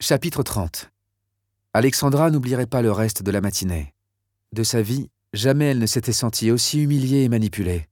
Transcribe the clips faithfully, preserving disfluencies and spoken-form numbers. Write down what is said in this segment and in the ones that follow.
Chapitre trente. Alexandra n'oublierait pas le reste de la matinée. De sa vie, jamais elle ne s'était sentie aussi humiliée et manipulée.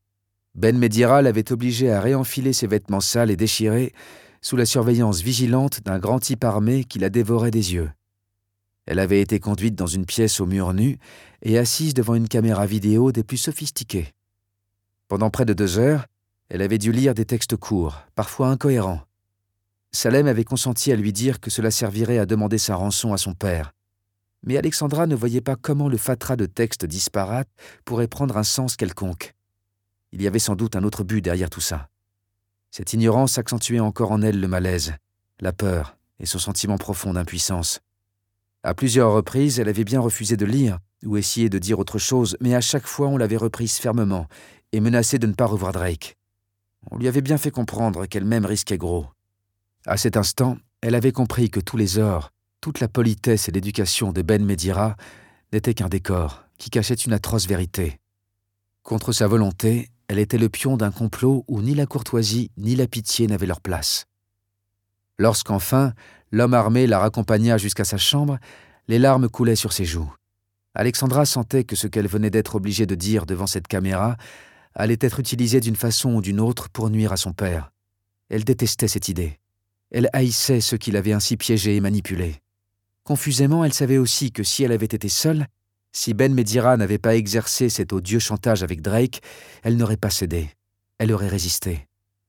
Ben Medira l'avait obligée à réenfiler ses vêtements sales et déchirés sous la surveillance vigilante d'un grand type armé qui la dévorait des yeux. Elle avait été conduite dans une pièce aux murs nus et assise devant une caméra vidéo des plus sophistiquées. Pendant près de deux heures, elle avait dû lire des textes courts, parfois incohérents. Salem avait consenti à lui dire que cela servirait à demander sa rançon à son père. Mais Alexandra ne voyait pas comment le fatras de textes disparates pourrait prendre un sens quelconque. Il y avait sans doute un autre but derrière tout ça. Cette ignorance accentuait encore en elle le malaise, la peur et son sentiment profond d'impuissance. À plusieurs reprises, elle avait bien refusé de lire ou essayé de dire autre chose, mais à chaque fois on l'avait reprise fermement et menacée de ne pas revoir Drake. On lui avait bien fait comprendre qu'elle-même risquait gros. À cet instant, elle avait compris que tous les ors, toute la politesse et l'éducation de Ben Medira n'étaient qu'un décor qui cachait une atroce vérité. Contre sa volonté, elle était le pion d'un complot où ni la courtoisie ni la pitié n'avaient leur place. Lorsqu'enfin, l'homme armé la raccompagna jusqu'à sa chambre, les larmes coulaient sur ses joues. Alexandra sentait que ce qu'elle venait d'être obligée de dire devant cette caméra allait être utilisé d'une façon ou d'une autre pour nuire à son père. Elle détestait cette idée. Elle haïssait ceux qui l'avaient ainsi piégée et manipulée. Confusément, elle savait aussi que si elle avait été seule, si Ben Medira n'avait pas exercé cet odieux chantage avec Drake, elle n'aurait pas cédé. Elle aurait résisté.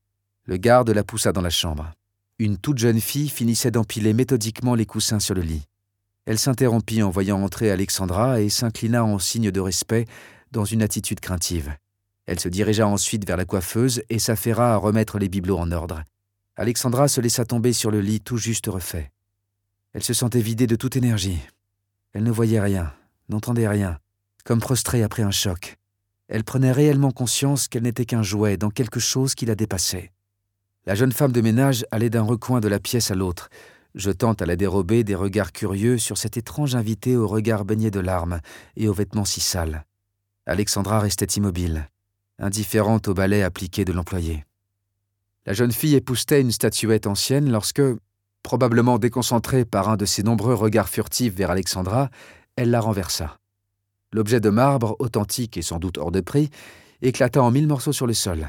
Le garde la poussa dans la chambre. Une toute jeune fille finissait d'empiler méthodiquement les coussins sur le lit. Elle s'interrompit en voyant entrer Alexandra et s'inclina en signe de respect dans une attitude craintive. Elle se dirigea ensuite vers la coiffeuse et s'affaira à remettre les bibelots en ordre. Alexandra se laissa tomber sur le lit tout juste refait. Elle se sentait vidée de toute énergie. Elle ne voyait rien, n'entendait rien, comme prostrée après un choc. Elle prenait réellement conscience qu'elle n'était qu'un jouet dans quelque chose qui la dépassait. La jeune femme de ménage allait d'un recoin de la pièce à l'autre, jetant à la dérobée des regards curieux sur cet étrange invité au regard baigné de larmes et aux vêtements si sales. Alexandra restait immobile, indifférente au balai appliqué de l'employé. La jeune fille époussetait une statuette ancienne lorsque, probablement déconcentrée par un de ses nombreux regards furtifs vers Alexandra, elle la renversa. L'objet de marbre, authentique et sans doute hors de prix, éclata en mille morceaux sur le sol.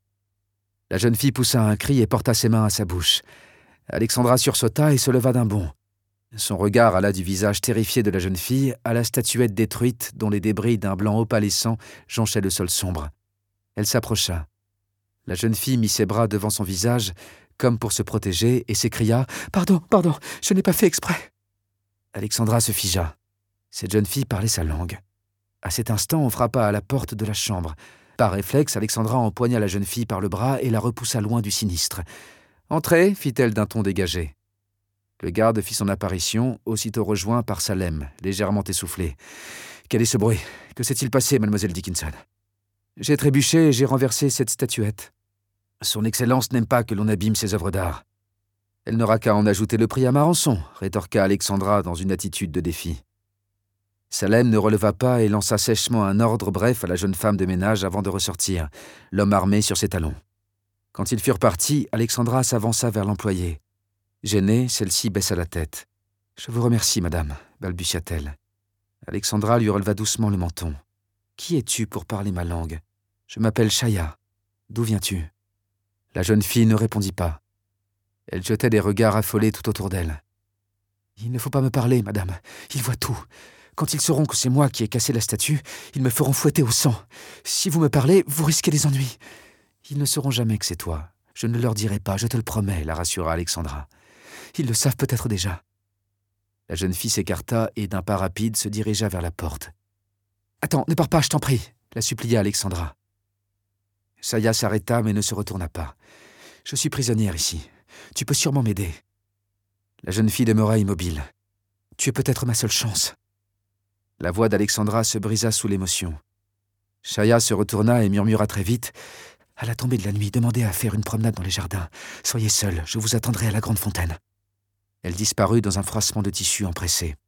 La jeune fille poussa un cri et porta ses mains à sa bouche. Alexandra sursauta et se leva d'un bond. Son regard alla du visage terrifié de la jeune fille à la statuette détruite dont les débris d'un blanc opalescent jonchaient le sol sombre. Elle s'approcha. La jeune fille mit ses bras devant son visage, comme pour se protéger, et s'écria « Pardon, pardon, je n'ai pas fait exprès !» Alexandra se figea. Cette jeune fille parlait sa langue. À cet instant, on frappa à la porte de la chambre. Par réflexe, Alexandra empoigna la jeune fille par le bras et la repoussa loin du sinistre. « Entrez !» fit-elle d'un ton dégagé. Le garde fit son apparition, aussitôt rejoint par Salem, légèrement essoufflé. « Quel est ce bruit? Que s'est-il passé, mademoiselle Dickinson ?» « J'ai trébuché et j'ai renversé cette statuette. Son Excellence n'aime pas que l'on abîme ses œuvres d'art. »« Elle n'aura qu'à en ajouter le prix à ma rançon, » rétorqua Alexandra dans une attitude de défi. Salem ne releva pas et lança sèchement un ordre bref à la jeune femme de ménage avant de ressortir, l'homme armé sur ses talons. Quand ils furent partis, Alexandra s'avança vers l'employée. Gênée, celle-ci baissa la tête. « Je vous remercie, madame, » balbutia-t-elle. Alexandra lui releva doucement le menton. « Qui es-tu pour parler ma langue? Je m'appelle Shaya. D'où viens-tu » La jeune fille ne répondit pas. Elle jetait des regards affolés tout autour d'elle. « Il ne faut pas me parler, madame. Ils voient tout. Quand ils sauront que c'est moi qui ai cassé la statue, ils me feront fouetter au sang. Si vous me parlez, vous risquez des ennuis. »« Ils ne sauront jamais que c'est toi. Je ne leur dirai pas, je te le promets, » la rassura Alexandra. « Ils le savent peut-être déjà. » La jeune fille s'écarta et d'un pas rapide se dirigea vers la porte. « Attends, ne pars pas, je t'en prie, » la supplia Alexandra. Shaya s'arrêta mais ne se retourna pas. « Je suis prisonnière ici. Tu peux sûrement m'aider. » La jeune fille demeura immobile. « Tu es peut-être ma seule chance. » La voix d'Alexandra se brisa sous l'émotion. Shaya se retourna et murmura très vite. « À la tombée de la nuit, demandez à faire une promenade dans les jardins. Soyez seule, je vous attendrai à la grande fontaine. » Elle disparut dans un froissement de tissu empressé.